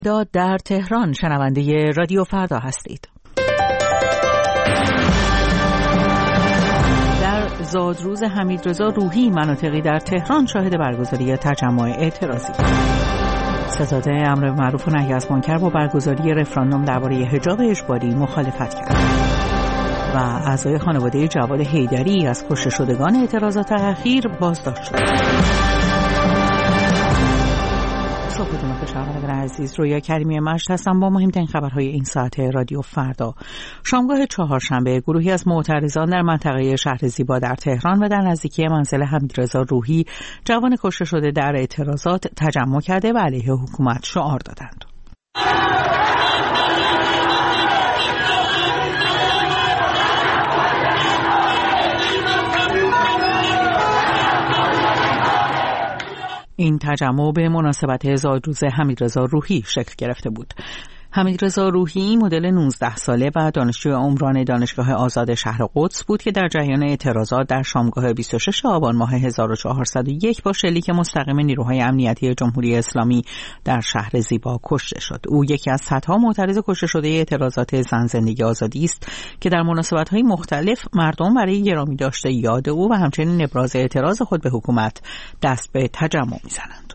در تهران شنونده رادیو فردا هستید. در زادروز حمیدرضا روحی مناطقی در تهران شاهد برگزاری تجمع اعتراضی. ستاد امر معروف و نهی از منکر با برگزاری رفراندوم درباره حجاب اجباری مخالفت کرد و اعضای خانواده جواد حیدری از کشته شدگان اعتراضات اخیر بازداشت شد. صحبتون بخیر شنوندگان عزیز، رویا کریمی مجد هستم با مهمترین خبرهای این ساعت رادیو فردا. شامگاه چهارشنبه گروهی از معترضان در منطقه شهر زیبا در تهران و در نزدیکی منزل حمیدرضا روحی جوان کشته شده در اعتراضات تجمع کرده و علیه حکومت شعار دادند. این تجمع به مناسبت زادروز حمیدرضا روحی شکل گرفته بود. حمیدرضا روحی مدل 19 ساله و دانشجوی عمران دانشگاه آزاد شهر قدس بود که در جریان اعتراضات در شامگاه 26 آبان ماه 1401 با شلیک مستقیم نیروهای امنیتی جمهوری اسلامی در شهر زیبا کشته شد. او یکی از صدها معترض کشته شده اعتراضات زن زندگی آزادی است که در مناسبت‌های مختلف مردم برای گرامی داشته یاد او و همچنین ابراز اعتراض خود به حکومت دست به تجمع می‌زنند.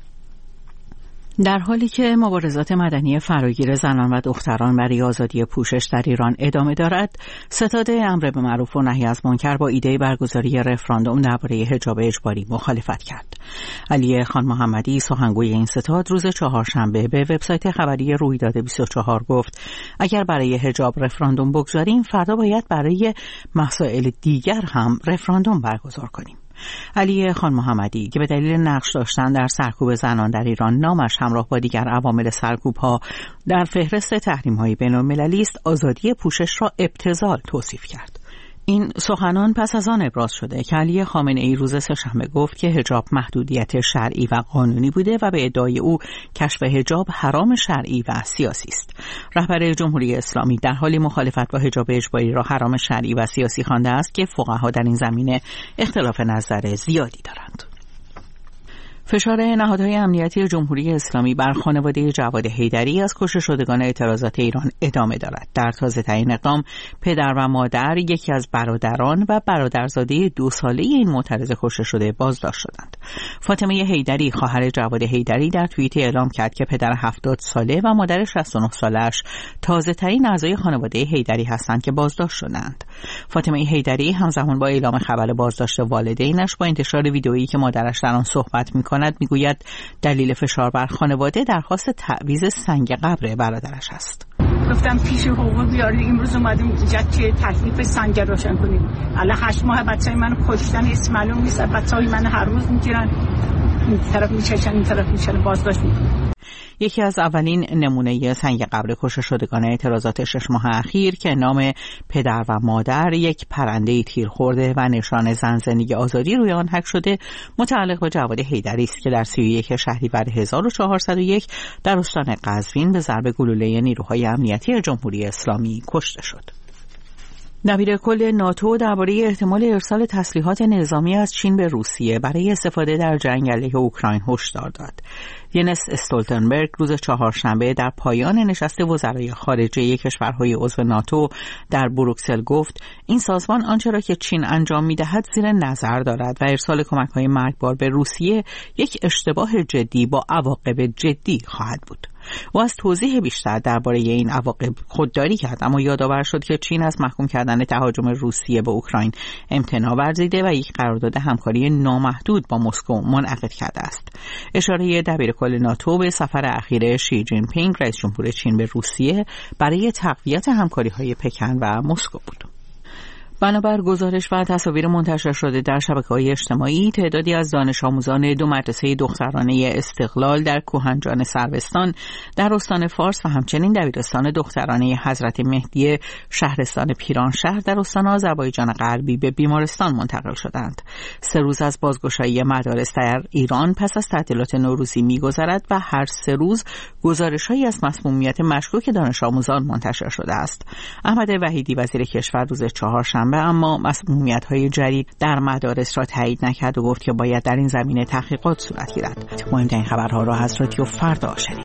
در حالی که مبارزات مدنی فراگیر زنان و دختران برای آزادی پوشش در ایران ادامه دارد، ستاد امر به معروف و نهی از منکر با ایده برگزاری رفراندوم درباره حجاب اجباری مخالفت کرد. علی خان محمدی سخنگوی این ستاد روز چهارشنبه به وبسایت خبری رویداد 24 گفت اگر برای حجاب رفراندوم بگذاریم فردا باید برای مسائل دیگر هم رفراندوم برگزار کنیم. علی خان محمدی که به دلیل نقش داشتن در سرکوب زنان در ایران نامش همراه با دیگر عوامل سرکوب‌ها در فهرست تحریم‌های بین‌المللی است، آزادی پوشش را ابتذال توصیف کرد. این سخنان پس از آن ابراز شده که علی خامنه‌ای روز سه‌شنبه گفت که حجاب محدودیت شرعی و قانونی بوده و به ادعای او کشف حجاب حرام شرعی و سیاسی است. رهبر جمهوری اسلامی در حال مخالفت با حجاب اجباری را حرام شرعی و سیاسی خوانده است که فقها در این زمینه اختلاف نظر زیادی دارند. فشار نهادهای امنیتی جمهوری اسلامی بر خانواده جواد حیدری از کشته شدگان اعتراضات ایران ادامه دارد. در تازه‌ترین اقدام پدر و مادر یکی از برادران و برادرزاده 2 ساله این معترض کشته شده بازداشت شدند. فاطمه حیدری خواهر جواد حیدری در توییت اعلام کرد که پدر 70 ساله و مادر 69 سالش تازه‌ترین اعضای خانواده حیدری هستند که بازداشت شدند. فاطمه حیدری همزمان با اعلام خبر بازداشت والدینش با انتشار ویدئویی که مادرش در آن صحبت می‌کند میگوید دلیل فشار بر خانواده درخواست تعویض سنگ قبر برادرش است. گفتم پیش حقوق بیارید، امروز اومدیم اینجا که تکلیف سنگ روشن کنیم. الان 8 ماه بچه‌ی منو کشتن، اسم معلوم نیست، بچه‌های من هر روز میگیرن، این طرف میچشن این طرف میچشن، بازداشت میکنن. یکی از اولین نمونه سنگ قبر کشته شدگان اعتراضات 6 ماه اخیر که نام پدر و مادر یک پرنده تیر خورده و نشان زن زندگی آزادی روی آن حک شده متعلق به جواد حیدری است که در 31 شهریور 1401 در استان قزوین به ضرب گلوله نیروهای امنیتی جمهوری اسلامی کشته شد. دبیر کل ناتو درباره احتمال ارسال تسلیحات نظامی از چین به روسیه برای استفاده در جنگ علیه اوکراین هشدار داد. ینس استولتنبرگ روز چهارشنبه در پایان نشست وزرای خارجه کشورهای عضو ناتو در بروکسل گفت این سازمان آنچه را که چین انجام می‌دهد زیر نظر دارد و ارسال کمک‌های مرگبار به روسیه یک اشتباه جدی با عواقب جدی خواهد بود. و از توضیح بیشتر درباره این عواقب خودداری کرد، اما یادآور شد که چین از محکوم کردن تهاجم روسیه به اوکراین امتناع ورزیده و یک قرارداد همکاری نامحدود با مسکو منعقد کرده است. اشاره دبیرکل ناتو به سفر اخیر شی جین پینگ رئیس جمهور چین به روسیه برای تقویت همکاری‌های پکن و مسکو بود. بنابر گزارش و تصاویر منتشر شده در شبکه‌های اجتماعی، تعدادی از دانش آموزان 2 مدرسه دخترانه استقلال در کوهنجان سروستان در استان فارس و همچنین دبیرستان دخترانه حضرت مهدی شهرستان پیرانشهر در استان آذربایجان غربی به بیمارستان منتقل شدند. 3 روز از بازگشایی مدارس در ایران پس از تعطیلات نوروزی می‌گذرد و هر 3 روز گزارش‌هایی از مسمومیت مشکوک دانش آموزان منتشر شده است. احمد وحیدی وزیر کشور روز چهارشنبه اما مسمومیت‌های جدید در مدارس را تایید نکرد و گفت که باید در این زمینه تحقیقات صورت گیرد. مهمترین خبرها را از رادیو فردا شنید.